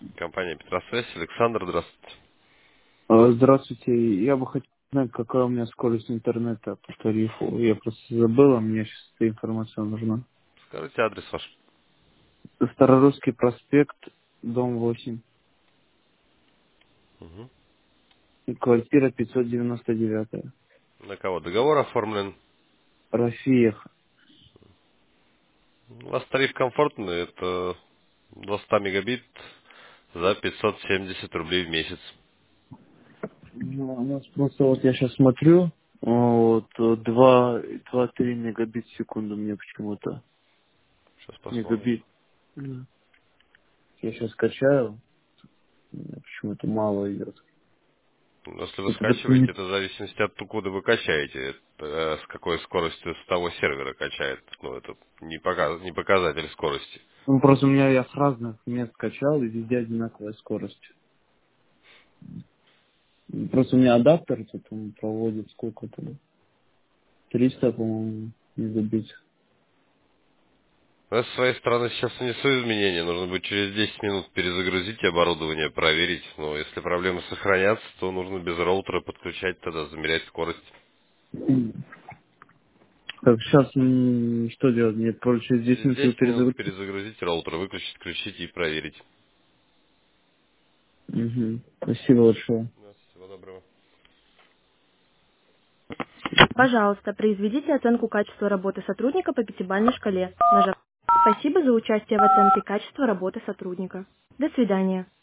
Компания Петросвязь. Александр, здравствуйте. Здравствуйте. Я бы хотел знать, какая у меня скорость интернета по тарифу. Я просто забыла, мне сейчас эта информация нужна. Скажите адрес ваш. Старорусский проспект, дом 8, Мгм. и квартира 599. На кого договор оформлен? Рафиев. У вас тариф комфортный, это до 100 мегабит за 570 рублей в месяц. Ну, у нас просто вот я сейчас смотрю, вот 2-3 мегабит в секунду мне почему-то. Сейчас посмотрим. Мегабит. Да. Я сейчас скачаю, мне почему-то мало идет. Если вы Что-то скачиваете, это в зависимости от того, куда вы качаете. С какой скоростью с того сервера качает. Ну, это не показатель скорости. ну, просто у меня я с разных мест скачал, и везде одинаковая скорость. Просто у меня адаптер тут он проводит сколько там? 300, по-моему, мегабит. Я с своей стороны сейчас внесу изменения. Нужно будет через 10 минут перезагрузить оборудование, проверить. Но если проблемы сохранятся, то нужно без роутера подключать, тогда замерять скорость. Так, сейчас что делать? Мне через 10 Через минут его 10 минут перезагрузить? перезагрузить роутер, выключить, включить и проверить. Угу. Спасибо большое. Да, всего доброго. Пожалуйста, произведите оценку качества работы сотрудника по пятибалльной шкале, нажав. Спасибо за участие в оценке качества работы сотрудника. До свидания.